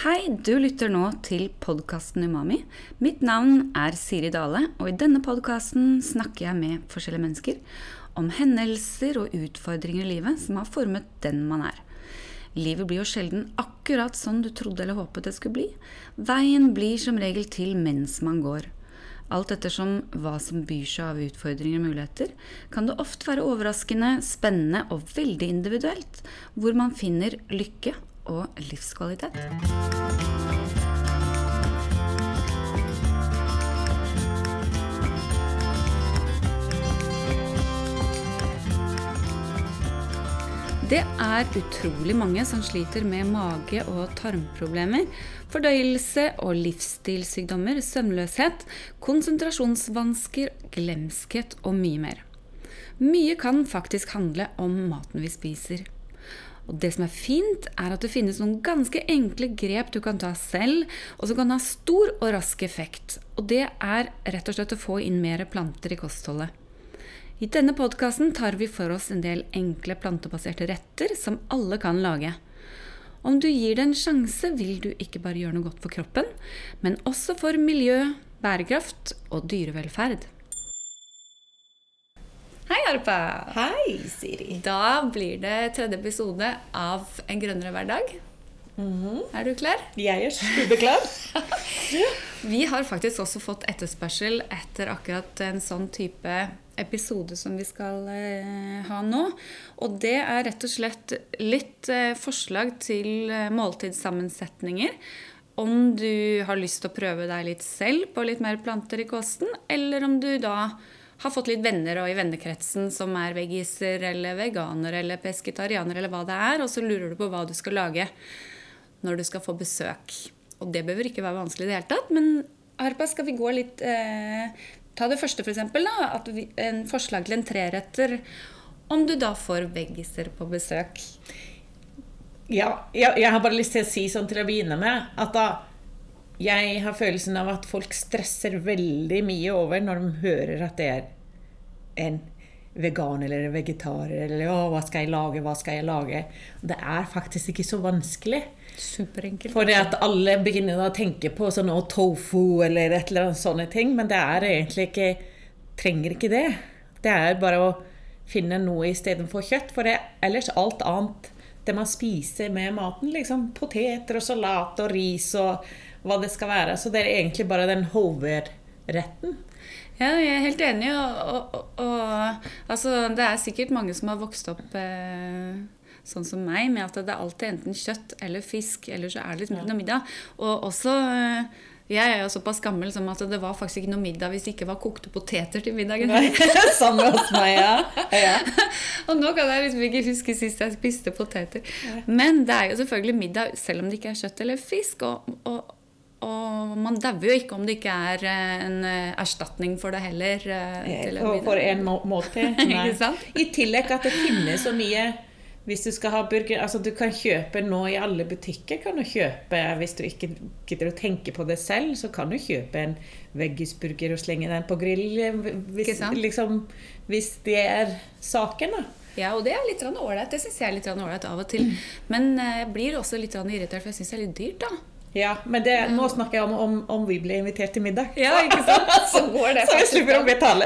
Hei, du lytter nå til podcasten Umami. Mitt navn Siri Dale, og i denne podcasten snakker jeg med forskjellige mennesker om hendelser og utfordringer i livet som har formet den man Livet blir jo sjelden akkurat sånn du trodde eller håpet det skulle bli. Veien blir som regel til mens man går. Alt ettersom hva som byr seg av utfordringer og muligheter, kan det ofte være overraskende, spennende og veldig individuelt, hvor man finner lykke og livskvalitet. Det utrolig mange som sliter med mage- og tarmproblemer, fordøyelse og livsstilssykdommer, søvnløshet, konsentrasjonsvansker, glemskhet og mye mer. Mye kan faktisk handle om maten vi spiser. Og det som fint at det finnes noen ganske enkle grep du kan ta selv, og som kan ha stor og rask effekt. Og det rett og slett å få inn mer planter i kostholdet. I denne podcasten tar vi for oss en del enkle plantebaserte retter som alle kan lage. Om du gir det en sjanse, vil du ikke bare gjøre noe godt for kroppen, men også for miljø, bærekraft og dyrevelferd. Hei, Arpa! Hei, Siri! Da blir det 3. episode av En grønnere hverdag. Du klar? Jeg superklar. Vi har faktisk også fått etterspørsel etter akkurat en sånn type episode som vi skal ha nå. Og det rett og slett litt forslag til måltidssammensetninger. Om du har lyst til å prøve deg litt selv på litt mer planter i kosten, eller om du da har fått litt venner og i vennekretsen som veggiser eller veganer eller pesketarianer eller hva det og så lurer du på hva du skal lage når du skal få besøk. Og det behøver ikke være vanskelig i det hele tatt, men Arpa, skal vi gå litt ta det første for eksempel da, en forslag til en 3-retter, om du da får veggiser på besøk. Ja, jeg har bare lyst til å si sånn til å begynne med, at da jeg har følelsen av at folk stresser veldig mye over når de hører at det en vegan eller en vegetar, eller hva skal jeg lage? Det faktisk ikke så vanskelig. Superenkelt. For det at alle begynner å tenke på sånn tofu eller et eller annet sånne ting, men det egentlig ikke, trenger ikke det. Det bare å finne noe i stedet for kjøtt, for det ellers alt annet det man spiser med maten, liksom poteter og salat og ris og hva det skal være. Så det egentlig bare den hovedretten. Ja, jeg helt enig, og altså, det sikkert mange som har vokst opp sånn som meg, med at det alltid enten kjøtt eller fisk, eller så det liksom ikke noe middag. Og også, jeg jo såpass gammel som at det var faktisk ikke noe middag hvis det ikke var kokte poteter til middagen. Samme hos meg, ja. Og nå kan jeg liksom ikke huske sist jeg spiste poteter. Men det jo selvfølgelig middag, selv om det ikke kjøtt eller fisk, og man dauer jo ikke om det ikke en erstatning for det heller. For en måte. Ikke sant? I tillegg at det finnes så mye, hvis du skal ha burger, altså du kan kjøpe nå i alle butikker, kan du kjøpe, hvis du ikke gidder å tenke på det selv, så kan du kjøpe en veggisburger og slenge den på grill, hvis det saken da. Ja, og det litt ålreit, det synes jeg litt ålreit av og til. Men jeg blir også litt irritert, for jeg synes det litt dyrt da. Ja, men nå snakker jeg om vi blir invitert til middag. Ja, ikke sant? Så går det. Så jeg slipper å betale.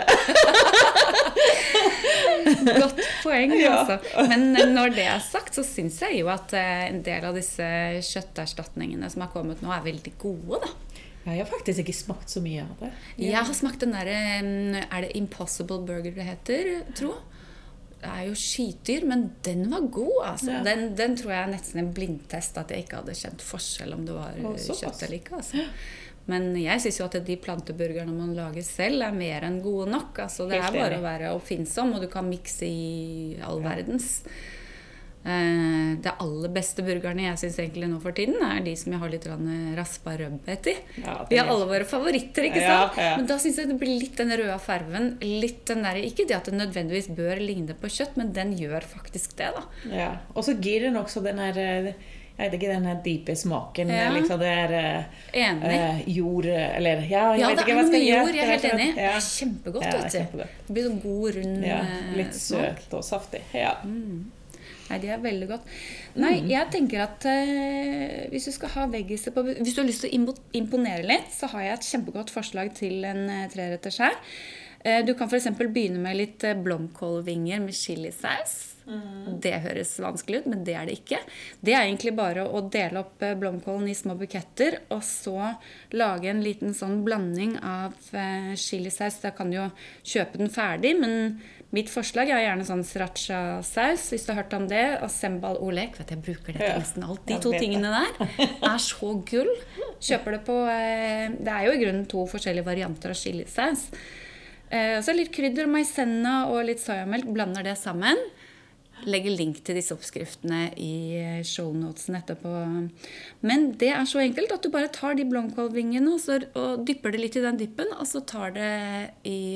Godt poeng, altså. Men når det sagt, så synes jeg jo at en del av disse kjøtterstatningene som har kommet nå veldig gode, da. Ja, jeg har faktisk ikke smakt så mye av det. Ja. Jeg har smakt den der, det Impossible Burger det heter, tror jeg. Det jo skitdyr, men den var god, altså. Ja. Den tror jeg nesten en blindtest at jeg ikke hadde kjent forskjell om det var kjøtt eller ikke, altså. Men jeg synes jo at de planteburgerne man lager selv mer enn gode nok, altså. Det bare å være oppfinnsom, og du kan mikse i all verdens. Det aller beste burgerne jeg synes egentlig nå for tiden de som jeg har litt raspa rødbet i. Ja, vi har alle våre favoritter, ikke sant? Ja. Men da synes jeg det blir litt den røde farven, litt den der, ikke det at det nødvendigvis bør ligne på kjøtt, men den gjør faktisk det da. Ja, og så gir den også den jeg vet ikke, den dype smaken, liksom det jord, eller jeg vet ikke hva skal jeg jord, jeg helt enig. Det kjempegodt, vet du. Det blir sånn god, rund litt søt og saftig, ja. Nei, det veldig godt. Nei, jeg tenker at hvis du skal ha veggiser hvis du har lyst til å imponere litt, så har jeg et kjempegodt forslag til en treretters her. Du kan for eksempel begynne med litt blomkålvinger med chilisaus. Det høres vanskelig ut, men det det ikke. Det egentlig bare å dele opp blomkålen i små buketter, og så lage en liten sånn blanding av chilisaus. Da kan du jo kjøpe den ferdig, men mitt forslag gjerne sånn sriracha-saus, hvis du har hørt om det, og sembal olek. Vet du, jeg bruker det til nesten alt. De 2 tingene der så gull. Kjøper det på det jo i grunnen 2 forskjellige varianter av chilisaus. Så litt krydder, maisenna og litt sojamelk, blander det sammen. Legger link til disse oppskriftene i shownotesen etterpå. Men det så enkelt at du bare tar de blomkålvingene og dypper det litt i den dippen, og så tar det i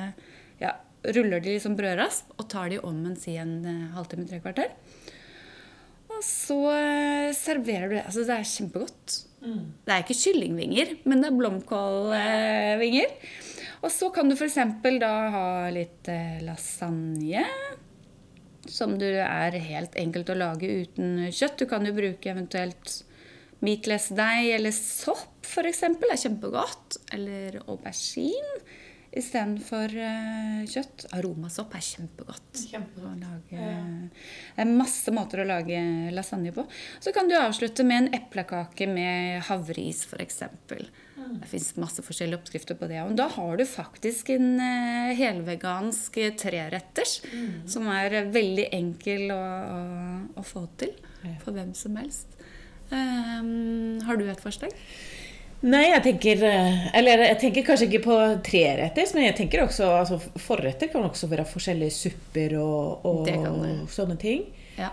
ruller de liksom brødrasp og tar de om en halvtime, 3 kvarter. Og så serverer du det. Altså, det kjempegodt. Det ikke kyllingvinger, men det blomkålvinger. Og så kan du for eksempel da ha litt lasagne, som du helt enkelt å lage uten kjøtt. Du kan jo bruke eventuelt meatless deig eller sopp for eksempel, kjempegodt. Eller aubergine i stedet for kjøtt. Aromasopp kjempegodt. Å lage masse måter å lage lasagne på. Så kan du avslutte med en eplekake med havreis for eksempel. Det finnes masse forskjellige oppskrifter på det. Og da har du faktisk en helvegansk treretters, som veldig enkel å få til for hvem som helst. Har du et forslag? Nei, jeg tenker kanskje ikke på treretters, men jeg tenker også, altså forretter kan også være forskjellige supper og sånne ting. Ja.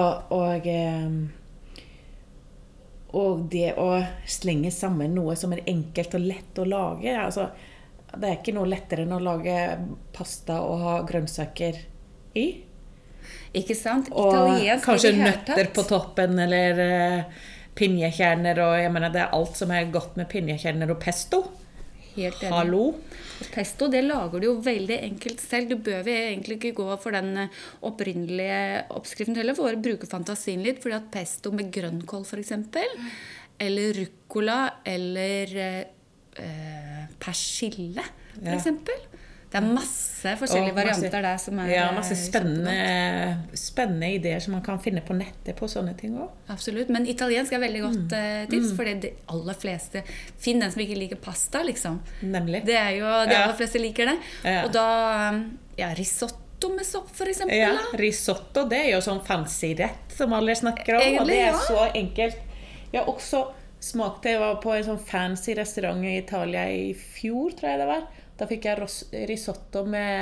Og det å slenge sammen noe som enkelt og lett å lage, altså, det ikke noe lettere enn å lage pasta og ha grønnsaker i. Ikke sant? Og kanskje nøtter på toppen, eller pinjekjerner, og jeg mener det alt som godt med pinjekjerner og pesto. Helt enig. Hallo. Pesto, det lager du jo veldig enkelt selv. Du bør egentlig ikke gå for den opprinnelige oppskriften heller, for å bruke fantasien litt, fordi at pesto med grønnkål for eksempel, eller rucola, eller persille for eksempel. Det masse forskjellige varianter der som masse spennende ideer som man kan finne på nettet på sånne ting også. Absolutt, men italiensk veldig godt tips, for de aller fleste finner den som ikke liker pasta, liksom. Nemlig. Det jo, de aller fleste liker det. Og da, risotto med sopp for eksempel. Ja, risotto, det jo sånn fancy rett som alle snakker om, egentlig, og det så enkelt. Jeg også smakte, jeg var på en sånn fancy restaurant i Italia i fjor, tror jeg det var. Da fikk jeg risotto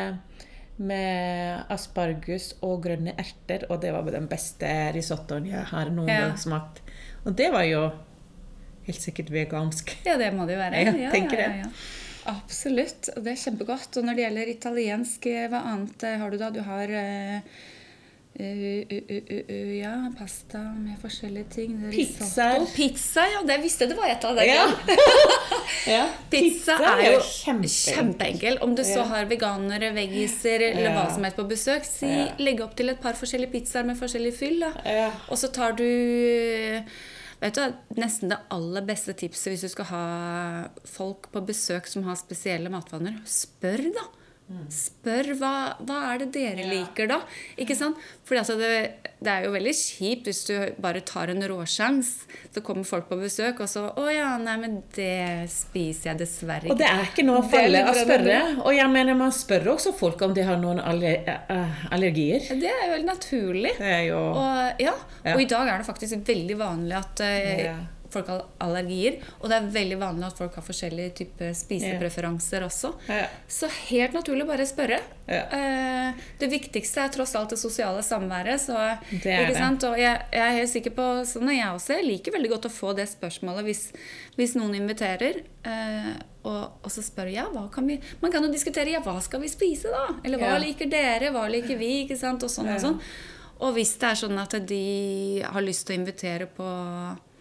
med aspargus og grønne erter, og det var den beste risottoen jeg har noen gang smakt. Og det var jo helt sikkert vegansk. Ja, det må det jo være. Jeg tenker det. Ja. Absolutt, og det kjempegodt. Og når det gjelder italiensk, hva annet har du da? Du har pasta med forskjellige ting. Pizza, det visste det var et av det. Pizza jo kjempeenkel. Om du så har veganere, veggiser eller hva som helst på besøk, legg opp til et par forskjellige pizzaer med forskjellig fyll. Og så tar du nesten det aller beste tipset hvis du skal ha folk på besøk som har spesielle matvaner. Spør da. Spør, hva det dere liker da? Ikke sant? For altså det jo veldig kjipt hvis du bare tar en råsjans, så kommer folk på besøk og så, nei, men det spiser jeg dessverre ikke. Og det ikke noe farlig å spørre. Og jeg mener, man spør også folk om de har noen allergier. Det jo veldig naturlig. Det jo... Og i dag det faktisk veldig vanlig at folk har allergier, og det veldig vanlig at folk har forskjellige typer spisepreferanser også. Så helt naturlig bare spørre. Det viktigste tross alt det sosiale samværet, så, ikke sant? Og jeg helt sikker på, sånn jeg også, jeg liker veldig godt å få det spørsmålet hvis noen inviterer, og så spør hva kan vi, man kan jo diskutere, hva skal vi spise da? Eller hva liker dere, hva liker vi, ikke sant? Og sånn og sånn. Og hvis det sånn at de har lyst til å invitere på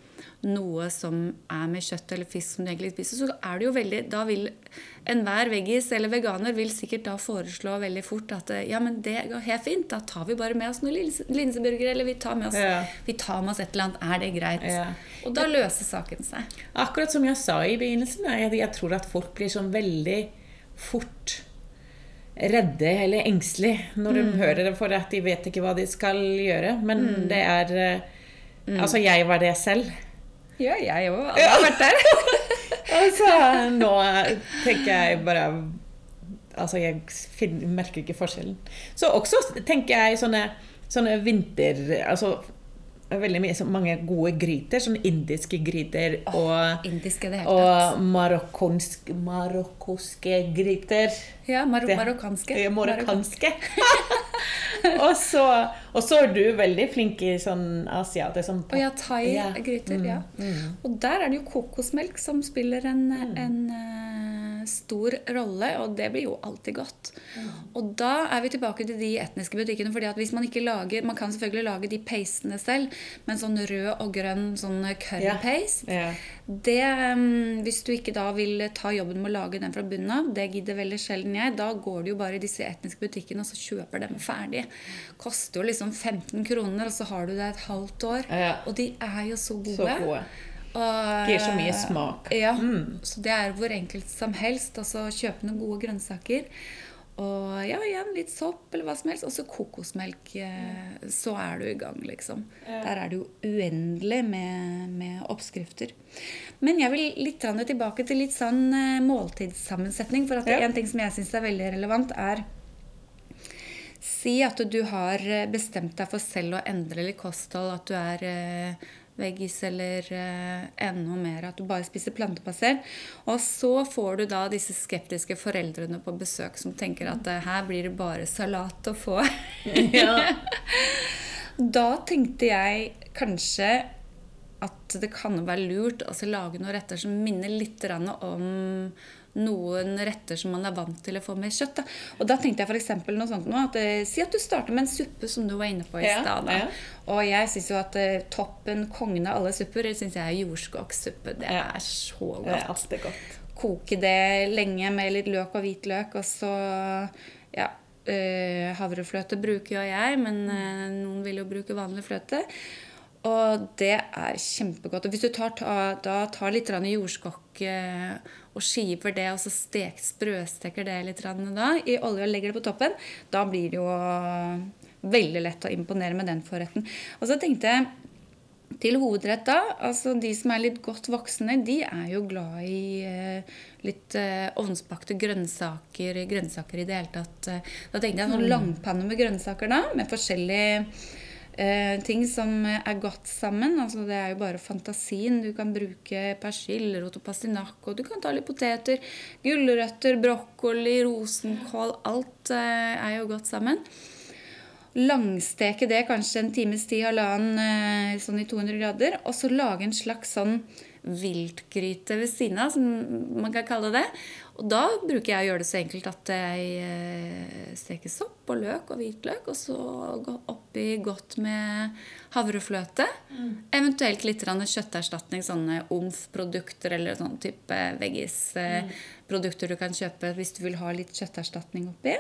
noe som med kjøtt eller fisk som du egentlig spiser, så det jo veldig, da vil enhver veggis eller veganer vil sikkert da foreslå veldig fort at ja, men det går helt fint, da tar vi bare med oss noen linseburger, eller vi tar med oss et eller annet, det greit? Og da løser saken seg. Akkurat som jeg sa i begynnelsen, jeg tror at folk blir sånn veldig fort redde eller engstelige når de hører det, for at de vet ikke hva de skal gjøre, men det altså jeg var det selv. Ja, jeg også. Alle har vært der. Altså, nå tenker jeg bare, altså jeg merker ikke forskjellen. Så også tenker jeg sånne vinter, altså veldig mange gode gryter, sånne indiske gryter og, indiske, det og marokkoske gryter. Ja, marokkanske. Og så du veldig flink i sånn asiater som ja, thai-gryter, Og der det jo kokosmelk som spiller en stor rolle, og det blir jo alltid godt. Og da vi tilbake til de etniske butikkene, fordi at hvis man ikke lager, man kan selvfølgelig lage de pastene selv, men sånn rød og grønn sånn curry paste, det, hvis du ikke da vil ta jobben med å lage den fra bunnen av, det gidder veldig sjelden jeg, da går du jo bare i disse etniske butikkene og så kjøper dem ferdig. Koster jo liksom 15 kroner, og så har du det et halvt år, og de jo så gode. Så gode. Og gir så mye smak. Ja, så det hvor enkelt som helst, altså kjøpe noen gode grønnsaker, og ja, igjen litt sopp eller hva som helst, og så kokosmelk, så du i gang liksom. Der det jo uendelig med oppskrifter. Men jeg vil litt tilbake til litt sånn måltidssammensetning, for at en ting som jeg synes veldig relevant si at du har bestemt deg for selv å endre litt kosthold, at du veggis eller enda mer, at du bare spiser plantebasert. Og så får du da disse skeptiske foreldrene på besøk som tenker at her blir det bare salat å få. Da tenkte jeg kanskje at det kan være lurt å lage noen retter som minner litt om noen retter som man vant til å få med kjøtt. Da. Og da tenkte jeg for eksempel noe sånt nå, si at du starter med en suppe som du var inne på i sted. Og jeg synes jo at toppen, kongen av alle supper, det synes jeg jordskogssuppe. Det så godt. Det alltid godt. Koke det lenge med litt løk og hvitløk, og så, havrefløte bruker jo jeg, men noen vil jo bruke vanlig fløte. Og det kjempegodt. Og hvis du tar litt jordskokk og skiver det, og så sprøsteker det litt da, i olje og legger det på toppen, da blir det jo veldig lett å imponere med den forretten. Og så tenkte jeg til hovedrett da, altså de som litt godt voksne, de jo glad i litt ovnsbakte grønnsaker i det hele tatt. Da tenkte jeg en langpanne med grønnsaker da, med forskjellige ting som godt sammen, altså det jo bare fantasien. Du kan bruke persillerot og pastinakk, og du kan ta litt poteter, gulrøtter, brokkoli, rosenkål, alt jo godt sammen. Langsteke det kanskje en times tid, halvannen, sånn i 200 grader, og så lage en slags sånn viltgryte ved siden av, som man kan kalle det. Og da bruker jeg å gjøre det så enkelt at jeg steker sopp og løk og hvitløk, og så oppi godt med havrefløte. Eventuelt litt kjøtterstatning, sånne omf-produkter eller sånn type veggis-produkter du kan kjøpe hvis du vil ha litt kjøtterstatning oppi.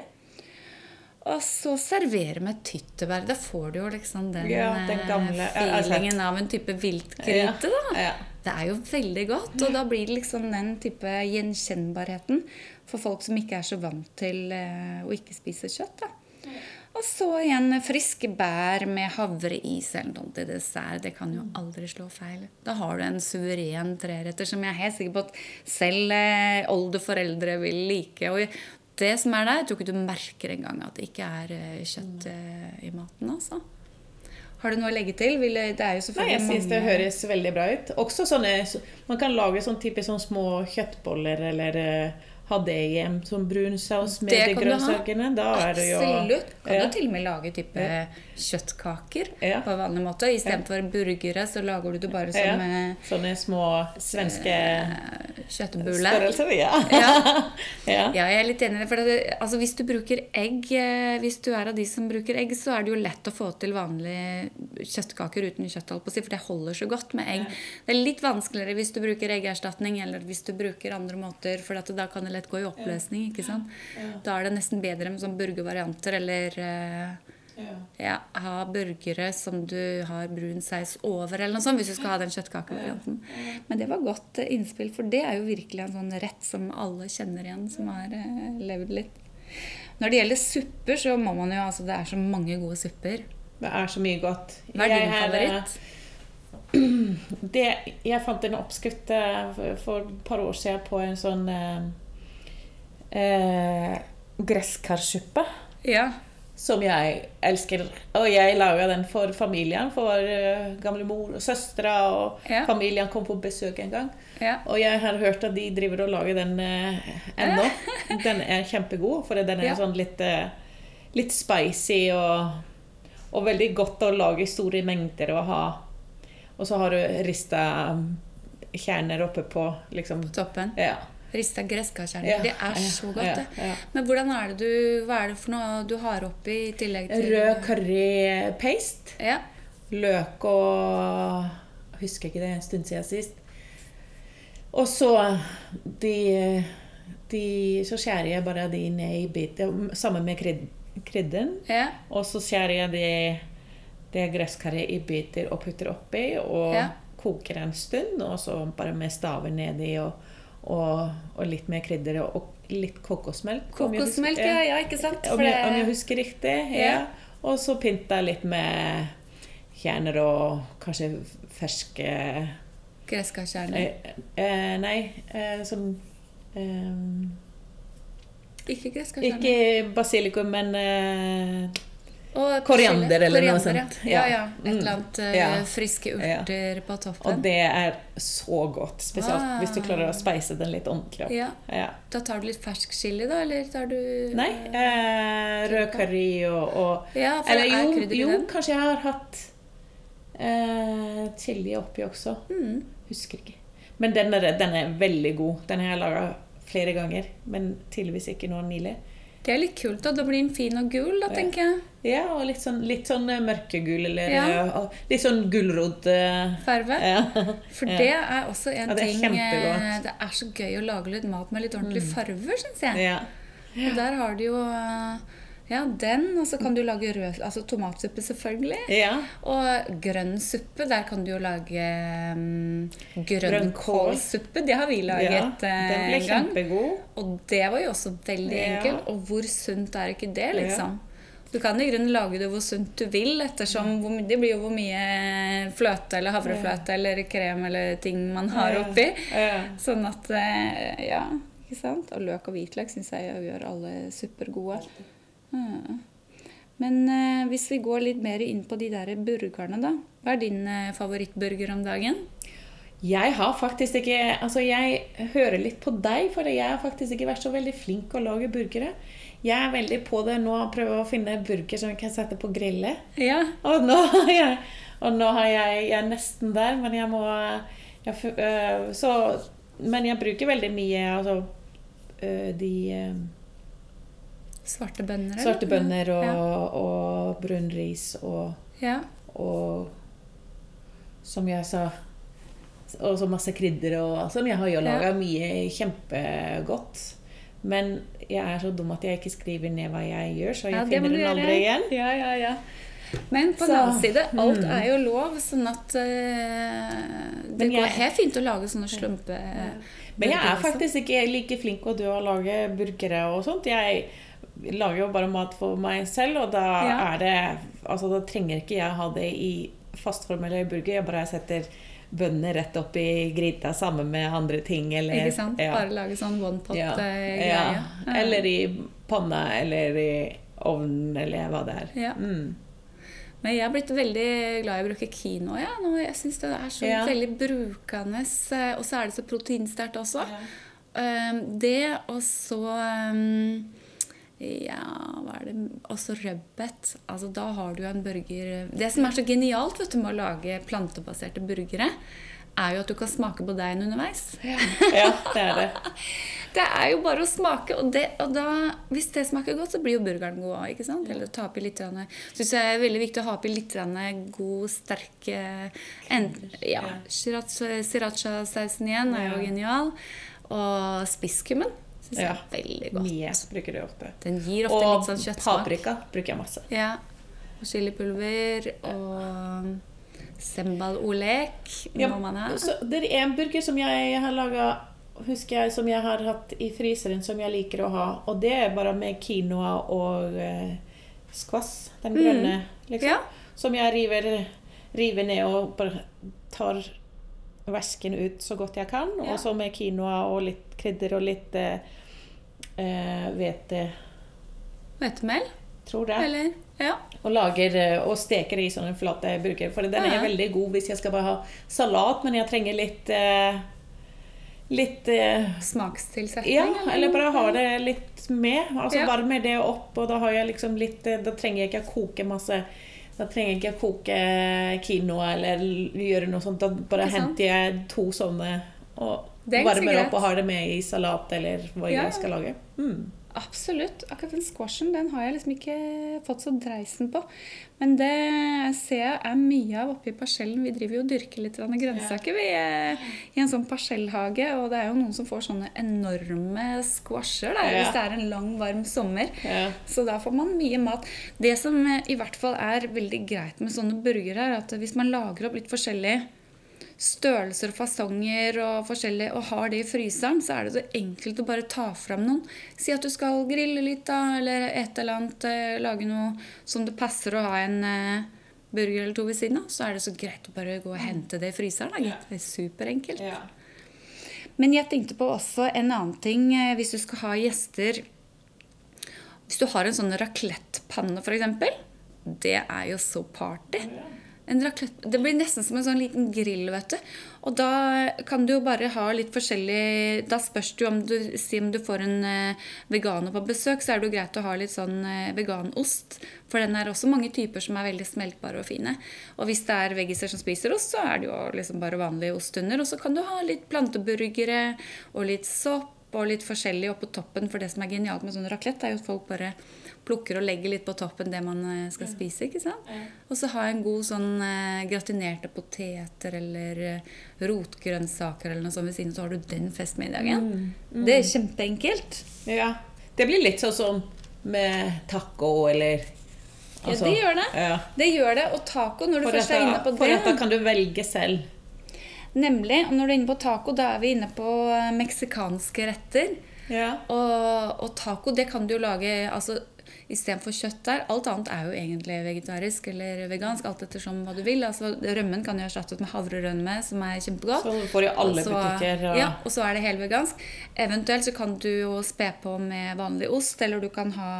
Og så servere med tyttebær. Da får du jo liksom den gamle feelingen av en type viltgryte da. Det jo veldig godt, og da blir det liksom den type gjenkjennbarheten for folk som ikke så vant til å ikke spise kjøtt da. Og så igjen friske bær med havreis eller noe til dessert. Det kan jo aldri slå feil. Da har du en suveren treretter som jeg helt sikker på at selv oldeforeldre vil like. Og det som der, jeg tror ikke du merker engang at det ikke kjøtt i maten, altså. Har du noe å legge til? Det jo selvfølgelig jeg synes det høres veldig bra ut. Også sånne, man kan lage sånn type sånn små kjøttboller, eller ha det hjem som brun saus med de grønnsakene. Det jo... Absolutt. Kan du til og med lage type kjøttkaker på vanlig måte. I stedet for burgere så lager du det bare som... Sånne små svenske Kjøttbulle. Størrelse, ja. Ja, jeg er litt enig i det. For altså, hvis du bruker egg, hvis du er av de som bruker egg, så er det jo lett å få til vanlige kjøttkaker uten kjøtt, holdt på å si, for det holder så godt med egg. Det er litt vanskeligere hvis du bruker eggerstatning, eller hvis du bruker andre måter, for da kan det lett gå i oppløsning, ikke sant? Da er det nesten bedre med sånn burgervarianter, eller ha burgere som du har brun saus over, eller noe sånt, hvis du skal ha den kjøttkakevarianten. Men det var godt innspill, for det er jo virkelig en sånn rett som alle kjenner igjen, som har levd litt. Når det gjelder supper, så må man jo, altså det er så mange gode supper. Det er så mye godt. Hva er din favoritt? Jeg fant en oppskrift for et par år siden på en sånn gresskarsuppe. Ja. Som jeg elsker. Og jeg lager den for familien, for gamle mor og søstre, og familien kom på besøk en gang. Og jeg har hørt at de driver og lager den ennå. Den er kjempegod, for den er sånn litt spicy og veldig godt å lage i store mengder og ha. Og så har du rista kjerner oppe på, liksom. På toppen? Ja. Rista gresskakjerner, det er så godt det. Men hvordan hva er det for noe du har oppi i tillegg til? Rød currypaste, løk og, jeg husker ikke det, en stund siden sist. Og så, så skjærer jeg bare de ned i biter, sammen med krydden. Og så skjærer jeg det gresskarret i biter og putter oppi, og koker en stund, og så bare med staven ned i, og litt mer krydder og litt kokosmelk. Kokosmelk, ikke sant? Om jeg husker riktig, Og så pynta litt med kjerner og kanskje ferske gresskakjerner? Nei, sånn ikke gresskakjerner? Ikke basilikum, men koriander eller noe sånt. Et eller annet friske urter på toppen. Og det er så godt, spesielt hvis du klarer å speise den litt ordentlig opp. Da tar du litt fersk chili da, eller tar du... Nei, rød curry og eller jo, kanskje jeg har hatt chili oppi også. Husker ikke. Men den er veldig god. Den har jeg laget flere ganger, men tydeligvis ikke noe nylig. Det er litt kult da, det blir en fin og gul da, tenker jeg. Ja, og litt sånn mørkegul, eller litt sånn gulrot-farve. For det er også en ting, det er så gøy å lage litt mat med litt ordentlig farver, synes jeg. Og der har du jo, den, og så kan du lage tomatsuppe selvfølgelig. Og grønn suppe, der kan du jo lage grønnkålsuppe. Det har vi laget en gang. Den ble kjempegod. Og det var jo også veldig enkelt. Og hvor sunt er ikke det, liksom? Du kan i grunnen lage det hvor sunt du vil, ettersom det blir jo hvor mye fløte eller havrefløte eller krem eller ting man har oppi. Sånn at, ikke sant? Og løk og hvitløk synes jeg gjør alle supper gode. Men hvis vi går litt mer inn på de der burgerne da, hva er din favorittburger om dagen? Jeg har faktisk ikke, jeg hører litt på deg, for jeg har faktisk ikke vært så veldig flink å lage burgere. Jeg er veldig på det nå, å prøve å finne burger som jeg kan sette på grillet. Og nå har jeg nesten der, men jeg må, men jeg bruker veldig mye, svarte bønner, svarte bønner og brun ris og som jeg sa, og så masse krydder og som jeg har jo laget mye kjempegodt, men jeg er så dum at jeg ikke skriver ned hva jeg gjør, så jeg finner den aldri igjen. Men på den annen side, alt er jo lov, sånn at det går helt fint å lage sånne slumpe. Men jeg er faktisk ikke like flink å lage burgere og sånt. Jeg lager jo bare mat for meg selv, og da er det, da trenger ikke jeg ha det i fastform eller i burger. Jeg bare setter bønner rett opp i gryta sammen med andre ting. Eller, ikke sant? Bare lage sånn one-pot-greie. Eller i panna, eller i ovnen, eller hva det er. Men jeg har blitt veldig glad i å bruke quinoa nå. Jeg synes det er så veldig brukende, og så er det så proteinsterkt også. Det, og så hva er det? Også rødbet. Da har du en burger. Det som er så genialt med å lage plantebaserte burgere, er jo at du kan smake på deigen underveis. Ja, det er det. Det er jo bare å smake, og da, hvis det smaker godt, så blir jo burgeren god også, ikke sant? Eller ta oppi litt, synes jeg er veldig viktig å ha oppi litt god, sterk, sriracha-sausen igjen er jo genial, og spisskummen synes jeg er veldig godt. Mye bruker det ofte. Den gir ofte litt sånn kjøttsmak. Og paprika bruker jeg masse. Ja, og chilipulver, og sembal olek må man ha. Så det er en burger som jeg har laget, husker jeg, som jeg har hatt i fryseren, som jeg liker å ha, og det er bare med quinoa og skvass, den grønne, liksom, som jeg river ned og bare tar væsken ut så godt jeg kan, og så med quinoa og litt krydder og litt hvetemel, tror det. Eller? Ja. Og steker i sånne flate burger, for den er veldig god hvis jeg skal bare ha salat, men jeg trenger litt smakstilsetning. Ja, eller bare ha det litt med. Altså varme det opp, og da har jeg liksom litt, da trenger jeg ikke å koke masse. Da trenger jeg ikke å koke quinoa eller gjøre noe sånt. Da bare henter jeg 2 sånne og varmer opp og har det med i salat eller hva jeg skal lage. Absolutt. Akkurat den squashen, den har jeg liksom ikke fått så dreisen på. Men det ser jeg er mye av oppe i parsellen. Vi driver jo og dyrker litt grønnsaker i en sånn parsellhage, og det er jo noen som får sånne enorme squasher hvis det er en lang, varm sommer. Så da får man mye mat. Det som i hvert fall er veldig greit med sånne burger er at hvis man lager opp litt forskjellig størrelser og fasonger og forskjellig, og har det i fryseren, så er det så enkelt å bare ta frem noen. Si at du skal grille litt da, eller et eller annet, lage noe som det passer å ha en burger eller 2 ved siden av, så er det så greit å bare gå og hente det i fryseren. Det er superenkelt. Men jeg tenkte på også en annen ting, hvis du skal ha gjester, hvis du har en sånn raclette-panne for eksempel, det er jo så party. Det blir nesten som en sånn liten grill, vet du. Og da kan du jo bare ha litt forskjellig. Da spørs du om du får en veganer på besøk, så er det jo greit å ha litt sånn veganost. For den er også mange typer som er veldig smeltbare og fine. Og hvis det er veggiser som spiser ost, så er det jo liksom bare vanlige ostunder. Og så kan du ha litt planteburgere og litt sopp og litt forskjellig oppå toppen. For det som er genialt med sånn raclette er jo at folk bare plukker og legger litt på toppen det man skal spise, ikke sant? Og så ha en god sånn gratinerte poteter eller rotgrønnsaker eller noe sånt ved siden, så har du den festmiddagen. Det er kjempeenkelt. Ja, det blir litt sånn som med taco eller... Altså, det gjør det. Det gjør det, og taco, når du først er inne på det... For dette kan du velge selv. Nemlig, og når du er inne på taco, da er vi inne på meksikanske retter. Og taco, det kan du jo lage, altså... I stedet for kjøtt der. Alt annet er jo egentlig vegetarisk eller vegansk, alt ettersom hva du vil. Altså, rømmen kan jo erstattes med havrerømme, som er kjempegodt. Så får jo alle butikker. Ja, og så er det helt vegansk. Eventuelt så kan du jo spe på med vanlig ost, eller du kan ha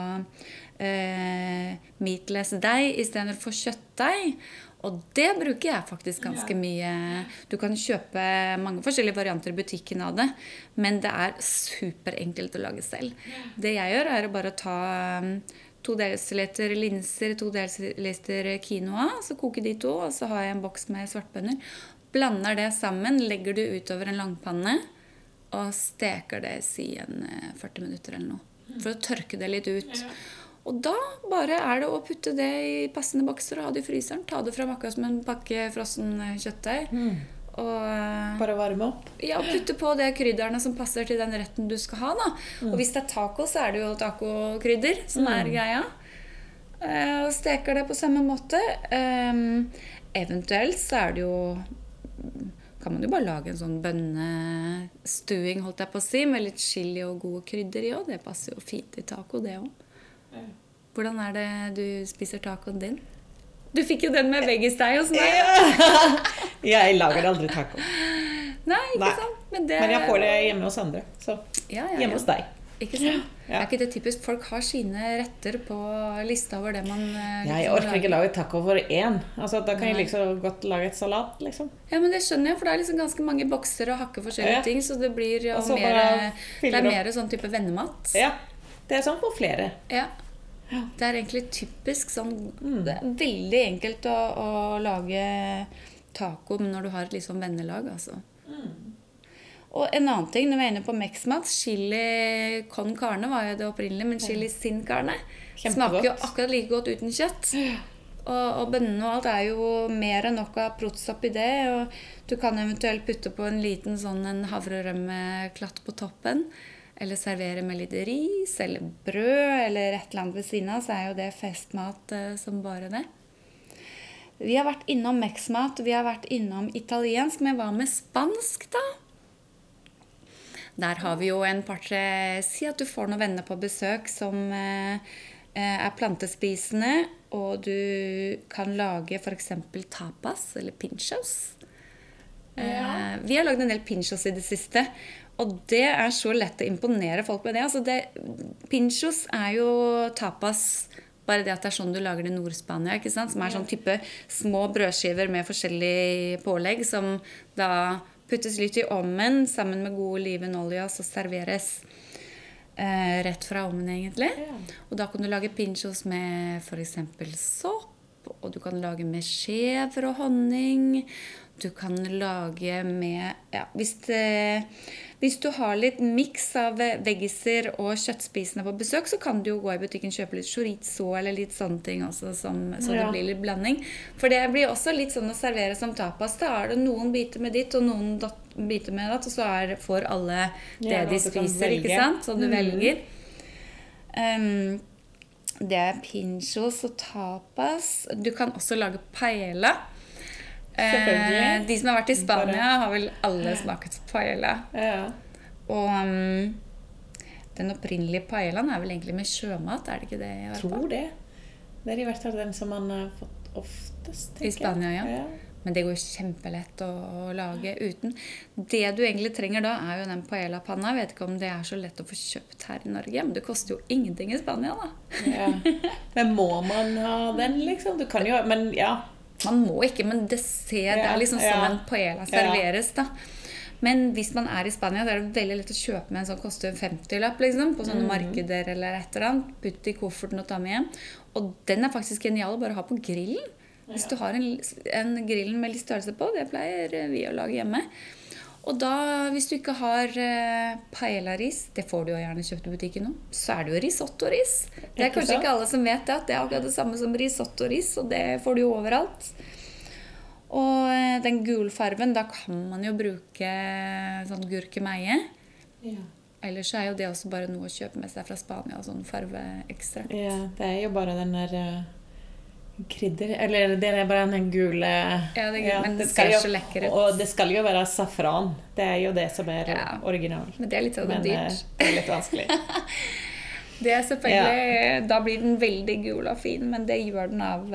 meatless deig i stedet for kjøttdeig. Og det bruker jeg faktisk ganske mye. Du kan kjøpe mange forskjellige varianter i butikken av det, men det er superenkelt å lage selv. Det jeg gjør er å bare ta 2 desiliter linser, 2 desiliter quinoa, så koker de 2, og så har jeg en boks med svartbønner. Blander det sammen, legger det utover en langpanne, og steker det i en 40 minutter eller noe, for å tørke det litt ut. Og da bare er det å putte det i passende bokser og ha det i fryseren. Ta det frem akkurat som en pakke frossen kjøttdeig. Og bare varme opp? Ja, putte på det krydderne som passer til den retten du skal ha da. Og hvis det er taco, så er det jo tacokrydder som er greia. Og steker det på samme måte. Eventuelt så er det jo... kan man jo bare lage en sånn bønnestuing, holdt jeg på å si, med litt chili og gode krydder i, og det passer jo fint i taco, det også. Hvordan er det du spiser tacoen din? Du fikk jo den med veggisteg hos meg. Jeg lager aldri taco. Nei, ikke sant? Men jeg får det hjemme hos andre. Så hjemme hos deg. Ikke sant? Er ikke det typisk? Folk har sine retter på lista over det man... Jeg orker ikke lage taco for én. Altså, da kan jeg liksom godt lage et salat, liksom. Ja, men det skjønner jeg, for det er liksom ganske mange bokser og hakke forskjellige ting, så det blir jo mer sånn type vennemat. Ja, det er sånn for flere. Ja. Det er egentlig typisk sånn, det er veldig enkelt å lage taco når du har et litt sånn vennelag, altså. Og en annen ting, når vi inne på Mexmat, chili con carne var jo det opprinnelige, men chili sin carne smaker jo akkurat like godt uten kjøtt. Og bønnene og alt jo mer enn nok av prots oppi det, og du kan eventuelt putte på en liten sånn en havrerømmeklatt på toppen, eller servere med litt ris, eller brød, eller et eller annet ved siden av, så jo det festmat som bare det. Vi har vært innom Mexmat, vi har vært innom italiensk, men hva med spansk da? Der har vi jo en par-tre, si at du får noen venner på besøk som plantespisende, og du kan lage for eksempel tapas eller pinchos. Vi har laget en del pinchos i det siste, og det så lett å imponere folk med det. Altså pinchos jo tapas, bare det at det sånn du lager det i Nord-Spania, ikke sant? Som sånn type små brødskiver med forskjellig pålegg, som da puttes litt i ovnen sammen med god olivenolje, og så serveres rett fra ovnen egentlig. Og da kan du lage pinchos med for eksempel sopp, og du kan lage med skjever og honning. Du kan lage med, hvis du har litt mix av veggiser og kjøttspisene på besøk, så kan du jo gå i butikken og kjøpe litt chorizo eller litt sånne ting også, så det blir litt blanding. For det blir også litt sånn å servere som tapas. Da det noen biter med ditt og noen biter med datt, og så får alle det de spiser, ikke sant? Så du velger. Det pinchos og tapas. Du kan også lage paella. De som har vært i Spania har vel alle smaket paella. Og den opprinnelige paellaen vel egentlig med sjømat, det ikke det? Jeg tror det. Det i hvert fall den som man har fått oftest, tenker jeg. I Spania, ja. Men det går jo kjempelett å lage uten. Det du egentlig trenger da jo den paella-panna. Jeg vet ikke om det så lett å få kjøpt her i Norge, men det koster jo ingenting i Spania da. Men må man ha den liksom? Du kan jo, men man må ikke, men det det liksom som en paella serveres da. Men hvis man i Spania, det det veldig lett å kjøpe med en sånn koster 50-lapp liksom, på sånne markeder eller et eller annet. Putt i kofferten og ta med hjem. Og den faktisk genial å bare ha på grillen. Hvis du har en grillen med litt størrelse på, det pleier vi å lage hjemme. Og da, hvis du ikke har paella-ris, det får du jo gjerne kjøpt i butikken nå, så det jo risotto-ris. Det kanskje ikke alle som vet det, at det akkurat det samme som risotto-ris, og det får du jo overalt. Og den gulfarven, da kan man jo bruke sånn gurkemeie. Ellers så jo det også bare noe å kjøpe med seg fra Spania, sånn farveekstrakt. Ja, det jo bare den der krydder, eller det bare den gule. Men det ser så lekker ut. Og det skal jo være safran. Det jo det som original. Men det litt sånn dyrt. Det litt vanskelig. Det selvfølgelig, da blir den veldig gul og fin, men det gjør den av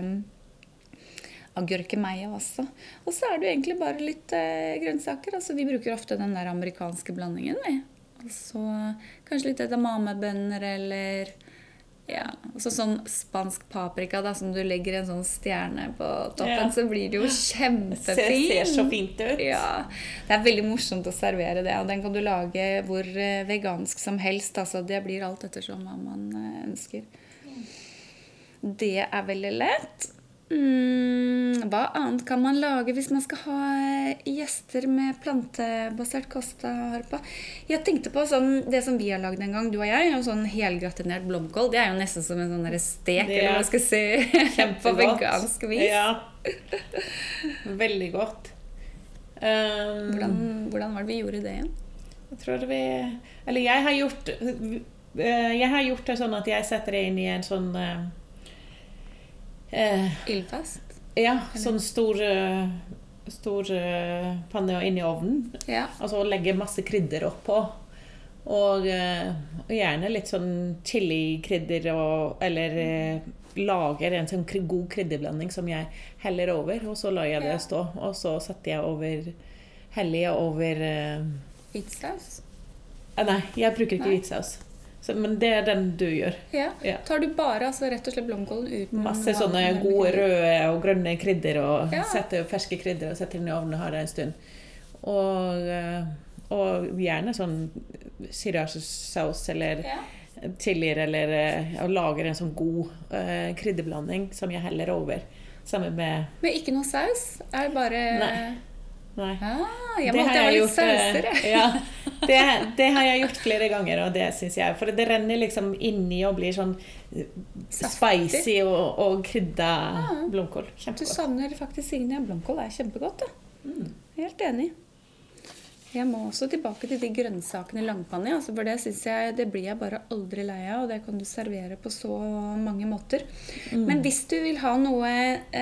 gurkemeie også. Og så det jo egentlig bare litt grønnsaker. Altså, vi bruker ofte den der amerikanske blandingen, vi. Og så kanskje litt edamamebønner, eller sånn spansk paprika da, som du legger en sånn stjerne på toppen, så blir det jo kjempefint. Ser så fint ut. Ja, det veldig morsomt å servere det, og den kan du lage hvor vegansk som helst, altså det blir alt ettersom hva man ønsker. Det veldig lett. Hva annet kan man lage hvis man skal ha gjester med plantebasert kost? Jeg tenkte på sånn, det som vi har laget en gang, du og jeg, sånn helgratinert blomkål. Det jo nesten som en sånn stek, eller hva skal jeg si, på vegansk vis. Ja, veldig godt. Hvordan var det vi gjorde det igjen? Jeg tror eller jeg har gjort det sånn at jeg setter det inn i en sånn ildfast? Ja, sånn stor panne inn i ovnen. Og så legge masse krydder oppå. Og gjerne litt sånn chili-krydder, eller lager en sånn god krydderblanding som jeg heller over, og så lar jeg det stå. Og så setter jeg heller jeg over hvitsaus? Nei, jeg bruker ikke hvitsaus. Men det den du gjør. Tar du bare rett og slett blomkålen uten masse sånne gode røde og grønne krydder, og setter ferske krydder og setter den i ovnen og har det en stund. Og gjerne sånn sriracha-saus eller chilier, eller og lager en sånn god krydderblanding som jeg heller over. sammen med... Men ikke noe saus? Er det bare... Nei. Jeg måtte ha litt sauser. Det har jeg gjort flere ganger, og det synes jeg. For det renner liksom inni og blir sånn spicy og krydda blomkål. Kjempegodt. Du savner faktisk Signe. Blomkål er kjempegodt, da. Helt enig. Jeg må også tilbake til de grønnsakene i langpanne, altså, for det synes jeg, det blir jeg bare aldri lei av, og det kan du servere på så mange måter. Men hvis du vil ha noe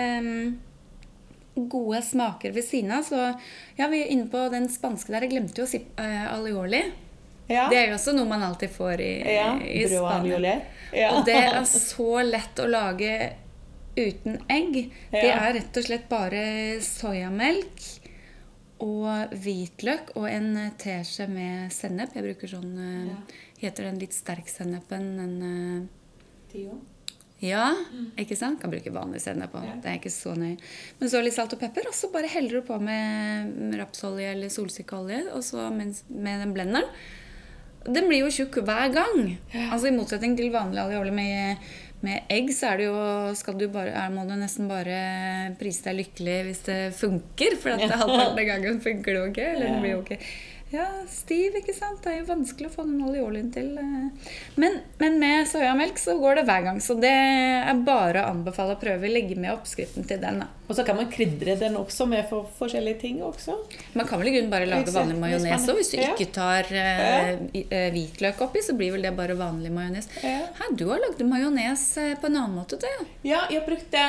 gode smaker ved siden av, så vi er inne på den spanske der. Jeg glemte jo å si alioli. Det er jo også noe man alltid får i Spania. Og det er så lett å lage uten egg. Det er rett og slett bare sojamelk og hvitløk og en teskje med sennep. Jeg bruker sånn, heter den litt sterk sennepen? Tio? Ja, ikke sant? Kan bruke vanlig sennep på. Det er ikke så nøye. Men så litt salt og pepper, og så bare heller du på med rapsolje eller solsikkeolje, og så med den blenderen. Den blir jo tjukk hver gang. Altså i motsetning til vanlig alioli med egg, så er det jo, må du nesten bare prise deg lykkelig hvis det funker, for at det halvparten av gangen funker det jo ikke, eller den blir jo ikke stiv, ikke sant? Det er jo vanskelig å få den aliolien til. Men med sojamelk så går det hver gang, så det er bare å anbefale å prøve å legge med oppskriften til den. Og så kan man krydre den også med forskjellige ting også. Man kan vel i grunnen bare lage vanlig majones, og hvis du ikke tar hvitløk oppi, så blir vel det bare vanlig majones. Du har lagd majones på en annen måte, det? Ja, jeg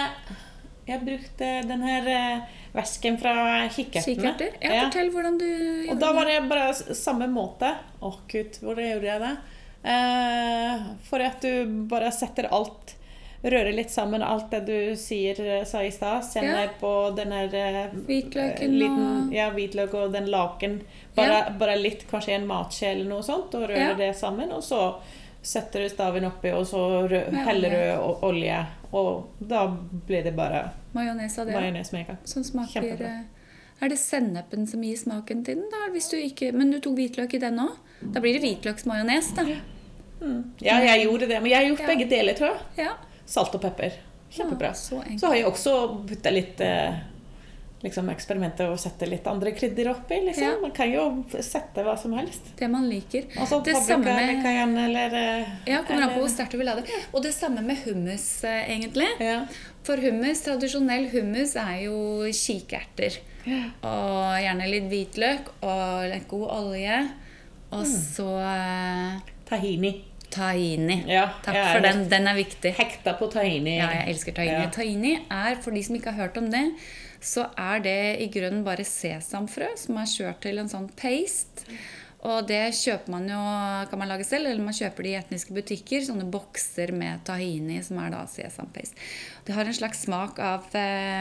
brukte den her væsken fra kikkertene. Fortell hvordan du gjorde det. Og da var det bare samme måte. Gud, hvor gjorde jeg det? For at du bare setter alt, rører litt sammen alt det du sa i sted. Sender på den her hvitløken hvitløk og den laken. Bare litt, kanskje en matskje eller noe sånt, og rører det sammen, og så setter du staven oppi, og så heller du olje, og da blir det bare majones av det. Majones med en gang. Som smaker. Er det sennepen som gir smaken til den da? Hvis du ikke, men du tok hvitløk i den også? Da blir det hvitløksmajones da. Ja, jeg gjorde det, men jeg har gjort begge deler, tror jeg. Salt og pepper. Kjempebra. Så har jeg også puttet litt eksperimenter og sette litt andre krydder oppi, liksom. Man kan jo sette hva som helst. Det man liker. Altså paprika eller cayenne eller... kommer an på hvor sterkt du vil ha det. Og det samme med hummus, egentlig. For hummus, tradisjonell hummus er jo kikerter. Og gjerne litt hvitløk og litt god olje. Og så... Tahini. Takk for den. Den er viktig. Hekta på tahini. Ja, jeg elsker tahini. Tahini er, for de som ikke har hørt om det, så er det i grunnen bare sesamfrø som er kjørt til en sånn paste. Og det kjøper man jo, kan man lage selv, eller man kjøper det i etniske butikker, sånne bokser med tahini, som er da sesampaste. Det har en slags smak av,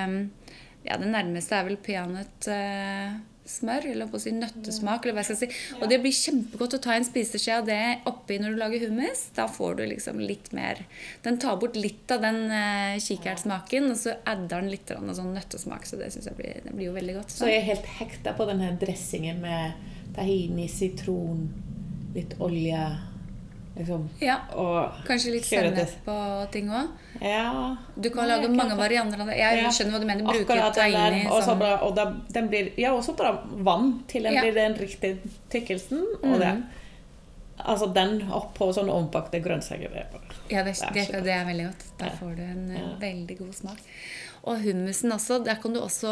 det nærmeste er vel peanøtt smør, eller på å si nøttesmak, eller hva jeg skal si. Og det blir kjempegodt å ta en spiseskje av det oppi når du lager hummus. Da får du liksom litt mer, den tar bort litt av den kikertsmaken, og så adder den litt sånn nøttesmak, så det synes jeg det blir jo veldig godt. Så jeg er helt hekta på denne dressingen med tahini, sitron, litt olje, liksom. Og kanskje litt sennep på ting også. Du kan lage mange varianter av det. Jeg skjønner hva du mener, bruker tahini. Og den blir, også bare vann til den blir den riktige tykkelsen, og det. Altså den opp på sånn ombakte grønnsaker. Det er veldig godt. Da får du en veldig god smak. Og hummusen også, der kan du også,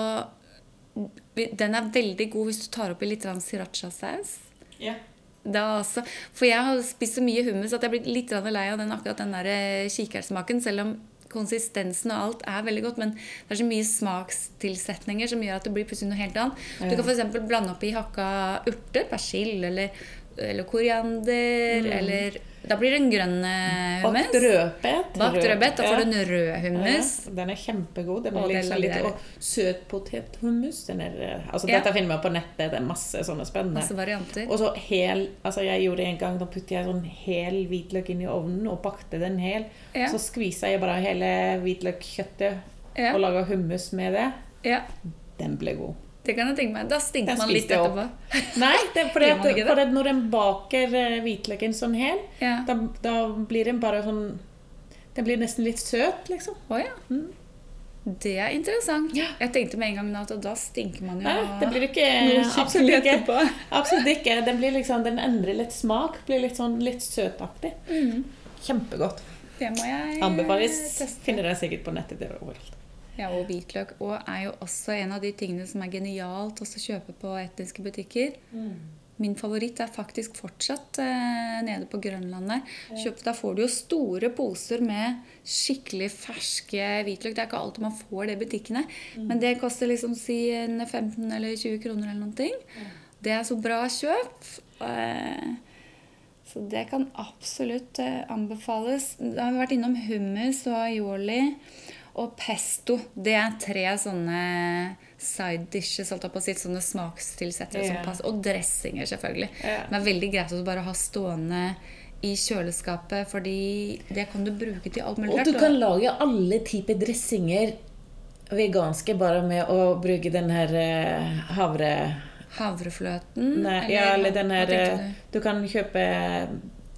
den er veldig god hvis du tar oppi litt sriracha-saus. Også, for jeg har spist så mye hummus at jeg blir litt lei av akkurat den der kikertsmaken, selv om konsistensen og alt er veldig godt, men det er så mye smakstilsetninger som gjør at det blir plutselig noe helt annet. Du kan for eksempel blande oppi hakka urter, persill eller koriander, eller da blir det en grønn hummus. Bakt rødbet, da får du en rød hummus. Den er kjempegod. Den blir liksom litt søtpotethummus. Dette finner man på nettet, det er masse sånne spennende. Masse varianter. Og så jeg gjorde en gang, da puttet jeg sånn hel hvitløk inn i ovnen og bakte den hel. Så skviset jeg bare hele hvitløkkjøttet og laget hummus med det. Den ble god. Det kan jeg tenke meg. Da stinker man litt etterpå. Nei, for når den baker hvitløken sånn hel, da blir den bare sånn, den blir nesten litt søt, liksom. Det er interessant. Jeg tenkte med en gang at da stinker man jo Nei, det blir ikke, noe absolutt skikkelig ikke. etterpå. Absolutt ikke. Den blir liksom, den endrer litt smak, blir litt sånn litt søtaktig. Kjempegodt. Det må jeg Anbefales. teste. Finner dere sikkert på nettet der overalt. Ja, og hvitløk og er jo også en av de tingene som er genialt også å kjøpe på etniske butikker. Min favoritt er faktisk fortsatt nede på Grønland der. Da får du jo store poser med skikkelig ferske hvitløk. Det er ikke alltid man får det i butikkene. Men det koster liksom si 15 eller 20 kroner eller noe. Det er så bra kjøp. Så det kan absolutt anbefales. Da har vi vært innom hummus og aioli. Og pesto, det er 3 sånne side dishes, sånne smakstilsettere som passer. Og dressinger selvfølgelig. Det er veldig greit å bare ha stående i kjøleskapet, fordi det kan du bruke til alt mulig. Og du kan lage alle typer dressinger veganske bare med å bruke den her havrefløten? Nei, eller den her du kan kjøpe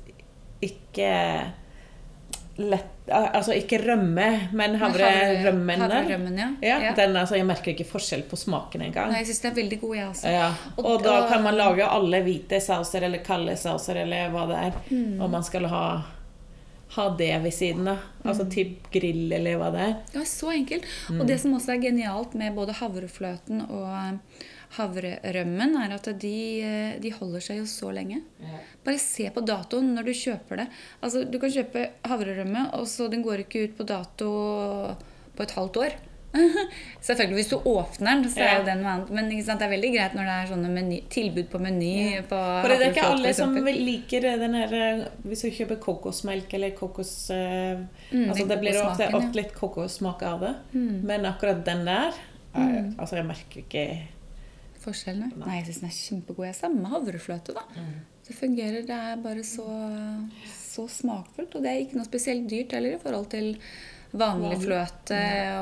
ikke lett, altså ikke rømme, men havrerømmen. Ja. Den, altså, jeg merker ikke forskjell på smaken engang. Nei, jeg synes det er veldig god, jeg også. Ja. Og da kan man lage alle hvite sauser eller kalde sauser eller hva det er. Og man skal ha det ved siden av. Altså typ grill eller hva det er. Ja, så enkelt. Og det som også er genialt med både havrefløten og havrerømmen er at de holder seg jo så lenge. Bare se på datoen når du kjøper det. Altså, du kan kjøpe havrerømme, og så den går ikke ut på dato på et halvt år. Selvfølgelig, hvis du åpner den, så er jo den noe annet. Men ikke sant, det er veldig greit når det er sånne tilbud på meny. For det er ikke alle som liker den her, hvis du kjøper kokosmelk eller kokos... altså det blir ofte litt kokossmak av det. Men akkurat den der, altså jeg merker ikke... forskjellene. Nei, jeg synes den er kjempegod. Jeg samme havrefløte da. Det fungerer, det er bare så smakfullt, og det er ikke noe spesielt dyrt heller i forhold til vanlig fløte.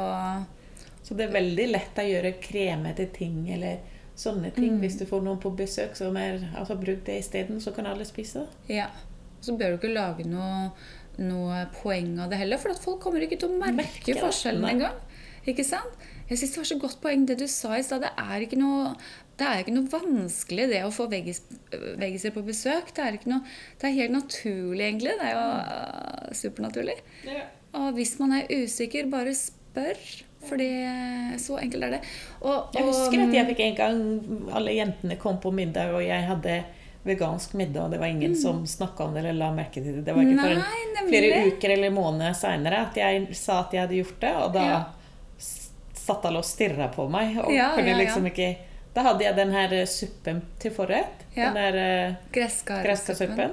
Så det er veldig lett å gjøre kremete ting, eller sånne ting. Hvis du får noen på besøk som altså bruk det i stedet, så kan alle spise det. Ja, så bør du ikke lage noe poeng av det heller, for at folk kommer ikke til å merke forskjellen en gang. Ikke sant? Jeg synes det var så godt poeng det du sa i sted. Det er ikke noe vanskelig det å få veggiser på besøk. Det er helt naturlig egentlig. Det er jo supernaturlig. Og hvis man er usikker, bare spør. For så enkelt er det. Jeg husker at jeg fikk en gang, alle jentene kom på middag, og jeg hadde vegansk middag, og det var ingen som snakket om det eller la merke til det. Det var ikke for flere uker eller måneder senere at jeg sa at jeg hadde gjort det, og da satt alle og stirret på meg, og kunne liksom ikke... Da hadde jeg den her suppen til forrett, den der greskarsuppen.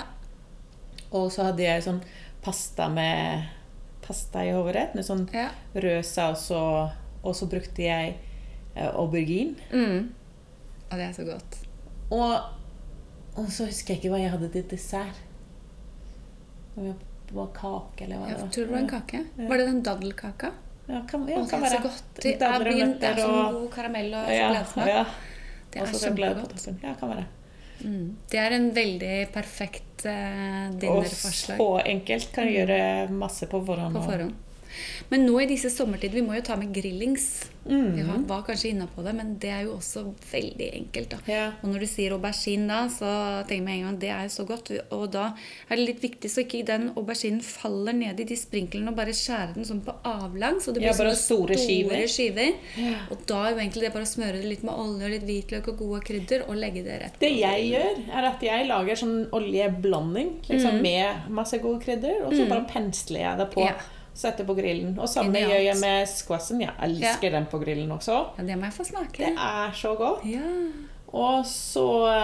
Og så hadde jeg sånn pasta i hovedrett, med sånn rød saus, og så brukte jeg aubergine. Og det er så godt. Og så husker jeg ikke hva jeg hadde til dessert. Det var kake, eller hva det var. Jeg tror det var en kake. Var det den daddelkaka? Ja, kan være. Det er så godt. Det er sånn god karamell og sjokoladesmak. Det er kjempegodt. Ja, kan være. Det er en veldig perfekt dinnerforslag. Og så enkelt. Kan gjøre masse på forhånd. Men nå i disse sommertid, vi må jo ta med grillings. Vi var kanskje inne på det, men det er jo også veldig enkelt da. Og når du sier aubergine da, så tenker jeg med en gang, det er jo så godt. Og da er det litt viktig, så ikke den auberginen faller ned i de sprinklene, og bare skjære den sånn på avlang, så det blir bare store skiver. Og da er jo egentlig det bare å smøre det litt med olje, litt hvitløk og gode krydder, og legge det rett på. Det jeg gjør, er at jeg lager sånn oljeblanding, liksom med masse gode krydder, og så bare pensler jeg det på. Sette på grillen. Og samme gjør jeg med squassen. Jeg elsker den på grillen også. Ja, det må jeg få smake. Det er så godt. Og så...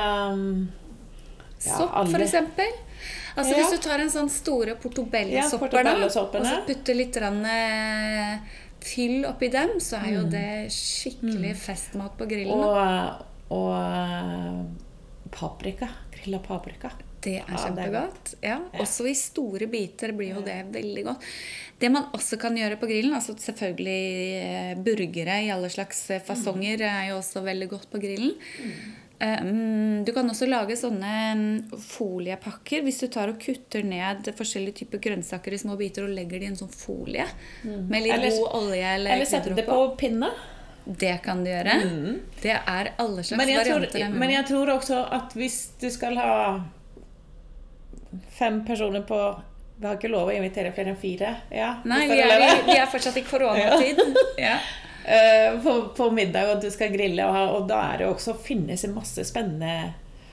sopp, for eksempel. Altså, hvis du tar en sånn store portobello-sopper da, og så putter litt fyll oppi dem, så er jo det skikkelig festmat på grillen. Og paprika. Grillet paprika. Det er kjempegodt. Også i store biter blir jo det veldig godt. Det man også kan gjøre på grillen, altså selvfølgelig burgere i alle slags fasonger er jo også veldig godt på grillen. Du kan også lage sånne foliepakker hvis du tar og kutter ned forskjellige typer grønnsaker i små biter og legger det i en sånn folie med litt god olje eller setter det på pinne. Det kan du gjøre. Det er alle slags varianter. Men jeg tror også at hvis du skal ha 5 personer på... Vi har ikke lov å invitere flere enn 4. Ja, nei, vi er fortsatt i koronatid. Ja. På middag, og du skal grille, og da det også finnes en masse spennende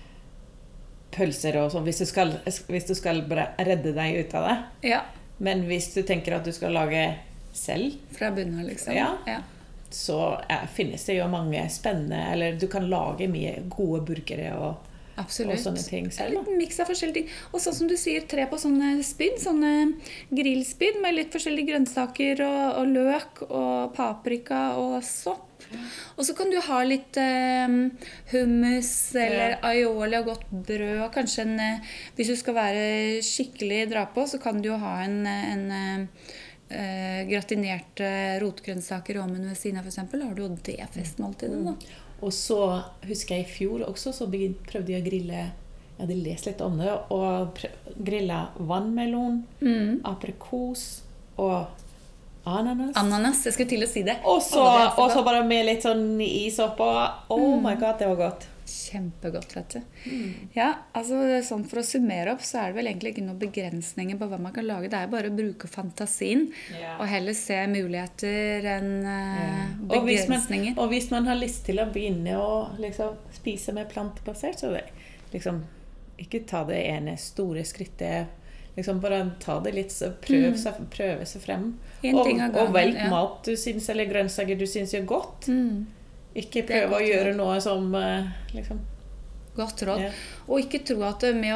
pølser og sånn, hvis du skal bare redde deg ut av det. Ja. Men hvis du tenker at du skal lage selv... Fra bunnen, liksom. Ja. Så finnes det jo mange spennende, eller du kan lage mye gode burgere og sånne ting selv. Litt mix av forskjellige ting. Og sånn som du sier, 3 på sånne spyd, sånne grillspyd med litt forskjellige grønnsaker og løk og paprika og sopp. Og så kan du ha litt hummus eller aioli og godt brød, og kanskje hvis du skal være skikkelig dra på, så kan du jo ha en gratinerte rotgrønnsaker og ved siden av, for eksempel. Da har du jo det festmåltidet da. Og så husker jeg i fjor også, så prøvde jeg å grille, jeg hadde lest litt om det, og grille vannmelon, aprikos og ananas. Ananas, jeg skulle til å si det. Og så bare med litt sånn is oppå. Oh my god, det var godt. Kjempegodt, vet du. Ja, altså sånn for å summere opp, så det vel egentlig ikke noen begrensninger på hva man kan lage. Det bare å bruke fantasien, og heller se muligheter enn begrensninger. Og hvis man har lyst til å begynne å liksom, spise med plantebasert, så liksom, ikke ta det ene store skrittet, liksom bare ta det litt, prøve seg frem. Og velg mat du synes, eller grønnsaker du synes er godt. Ikke prøve å gjøre noe som liksom... Godt råd. Og ikke tro at med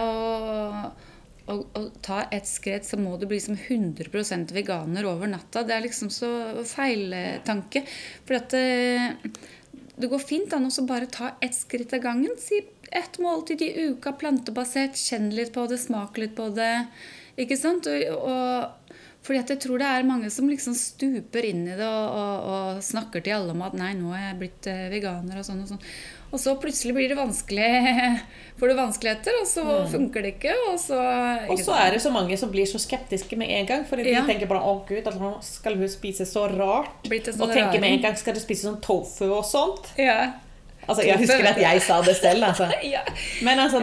å ta et skritt så må du bli som 100% veganer over natta. Det liksom så feil tanke. For at det går fint an å bare ta et skritt av gangen. Si et måltid i uka, plantebasert, kjenn litt på det, smak litt på det. Ikke sant? Fordi at jeg tror det mange som liksom stuper inn i det og snakker til alle om at nei, nå jeg blitt veganer og sånn og sånn. Og så plutselig blir det vanskelig, får du vanskeligheter, og så funker det ikke. Og så det så mange som blir så skeptiske med en gang, fordi de tenker bare, å Gud, altså, skal hun spise så rart? Og tenker med en gang, skal du spise sånn tofu og sånt? Ja. Altså, jeg husker at jeg sa det selv, altså. Men altså,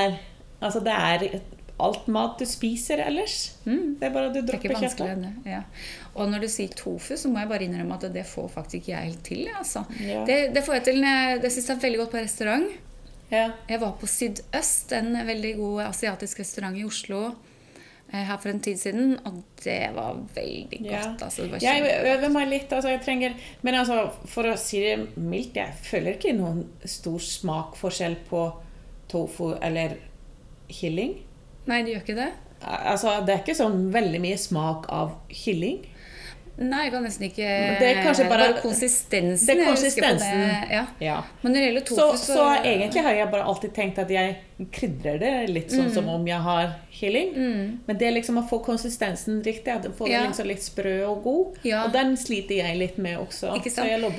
det er alt mat du spiser ellers. Det bare at du dropper kjøttet. Ja. Og når du sier tofu, så må jeg bare innrømme at det får faktisk ikke jeg helt til. Altså. Det får jeg til. Det synes jeg veldig godt på restaurant. Jeg var på Sydøst, en veldig god asiatisk restaurant i Oslo her for en tid siden, og det var veldig godt. Altså, det var jeg øver meg litt, altså, jeg trenger, men altså, for å si det mildt, jeg føler ikke noen stor smakforskjell på tofu eller kylling. Nei, det gjør ikke det. Altså, det ikke sånn veldig mye smak av kylling. Nei, jeg kan nesten ikke... Det kanskje bare konsistensen. Det konsistensen. Ja. Men når det gjelder tofu, så egentlig har jeg bare alltid tenkt at jeg krydrer det litt sånn som om jeg har kylling. Men det liksom å få konsistensen riktig, at få det liksom litt sprø og god. Og den sliter jeg litt med også. Så jeg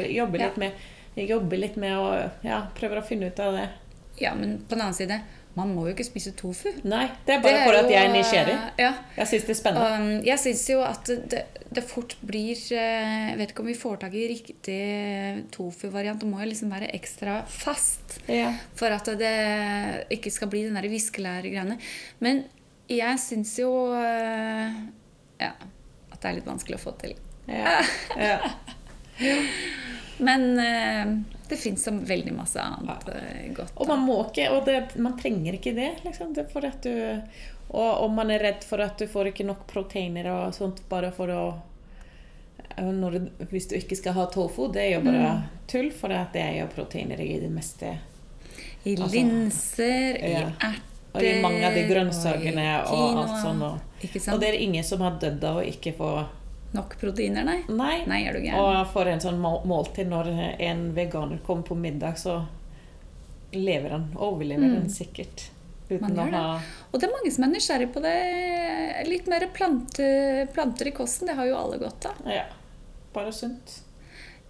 jobber litt med å prøve å finne ut av det. Ja, men på den annen side... Man må jo ikke spise tofu. Nei, det bare for at jeg er nysgjerrig. Jeg synes det er spennende. Jeg synes jo at det fort blir... Jeg vet ikke om vi får tak i riktig tofu-variant. Det må jo liksom være ekstra fast for at det ikke skal bli den der viskelære-greiene. Men jeg synes jo at det litt vanskelig å få til. Men... Det finnes så veldig masse annet godt. Og man må ikke, man trenger ikke det, liksom. Det for at og man er redd for at du får ikke nok proteiner og sånt, bare for å, hvis du ikke skal ha tofu, det jo bare tull, for at det jo proteiner i det meste. I linser, i erter, og i mange av de grønnsakene og alt sånt. Og det ingen som har dødd av å ikke få nok proteiner, nei? Nei, er du gæren. Og for en sånn måltid, når en veganer kommer på middag, så overlever han sikkert. Uten å ha... Og det mange som er nysgjerrig på det. Litt mer planter i kosten, det har jo alle godt av. Ja, bare sunt.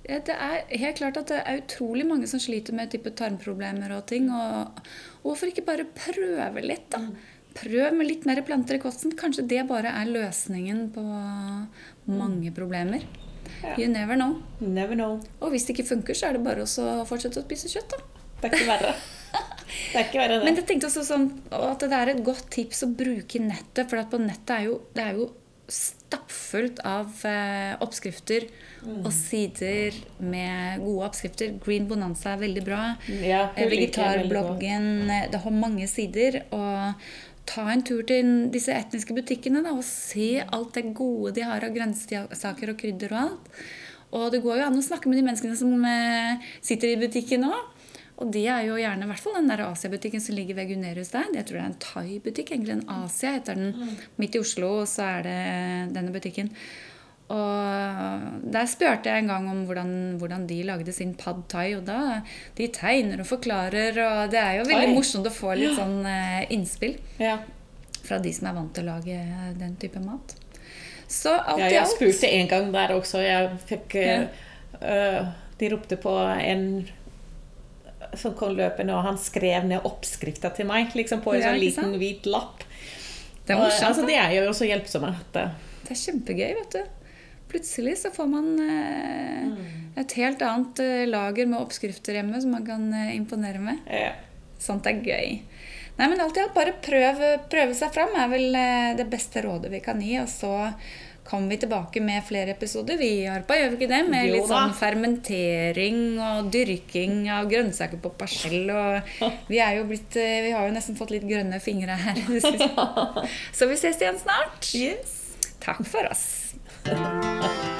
Det helt klart at det utrolig mange som sliter med type tarmproblemer og ting, og hvorfor ikke bare prøve litt da? Prøv med litt mer planter i kosten. Kanskje det bare løsningen på mange problemer. You never know. Never know. Og hvis det ikke funker, så det bare å fortsette å spise kjøtt da. Det ikke verre. Det ikke verre det. Men jeg tenkte også sånn, at det et godt tips å bruke nettet, for at på nettet det jo stappfullt av oppskrifter og sider med gode oppskrifter. Green Bonanza veldig bra. Ja, Vegetarbloggen, det har mange sider, og ta en tur til disse etniske butikkene da, og se alt det gode de har av grønnsaker og krydder og alt. Og det går jo an å snakke med de menneskene som sitter i butikken nå. Og de jo gjerne, i hvert fall den der Asia-butikken som ligger ved Gunerius der. Jeg tror det en Thai-butikk, egentlig en Asia heter den. Midt i Oslo, så det denne butikken. Og der spurte jeg en gang om hvordan de lagde sin pad thai, og da de tegner og forklarer, og det jo veldig morsomt å få litt sånn innspill fra de som vant til å lage den type mat. Så alt i alt. Jeg spurte en gang der også, jeg fikk, de ropte på en som kom løpende, og han skrev ned oppskriften til meg, liksom på en sånn liten hvit lapp. Det morsomt. Altså, det jo også hjelpsomme. Det kjempegøy, vet du. Plutselig så får man et helt annet lager med oppskrifter hjemme som man kan imponere med. Ja. Sånt gøy. Nei, men alt i alt, bare prøve seg fram vel det beste rådet vi kan gi, og så kommer vi tilbake med flere episoder. Vi på, gjør vi ikke det? Med litt sånn fermentering og dyrking av grønnsaker på parsell. Og vi vi har jo nesten fått litt grønne fingre her. Så vi ses igjen snart. Yes. Takk for oss.